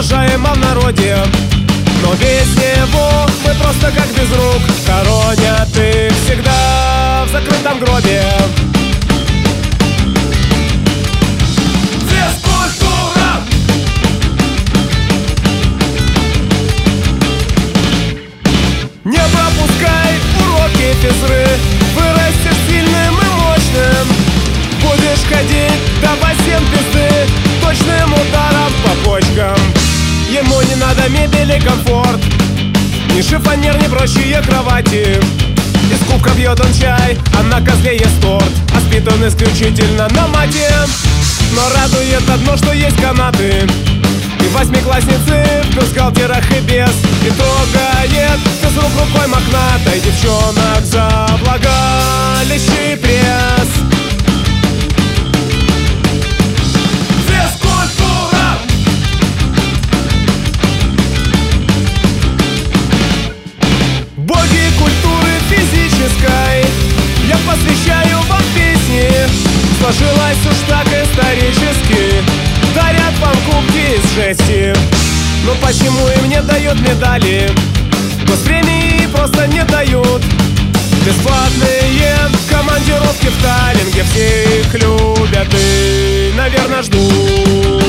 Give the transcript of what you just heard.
уважаема в народе. Но без него мы просто как без рук, хоронят их всегда в закрытом гробе. Физкультура! Не пропускай уроки физры, вырастешь сильным и мощным. Будешь ходить до 8 пизды, точным ударом по почкам. Ему не надо мебель и комфорт, ни шифонер, ни прочие кровати. Из кубка пьет он чай, а на козле ест торт, а спит он исключительно на мате. Но радует одно, что есть канаты, и восьмиклассницы в бюстгальтерах и без. И трогает физрук рукой мохнатой девчонок за влагалище и пресс. Физкультура! Боги культуры физической, я посвящаю вам песни. Сложилось уж так исторически, дарят вам кубки из жести. Но почему им не дают медали? Госпремии просто не дают. Бесплатные командировки в Таллинге, все их любят и, наверное, ждут.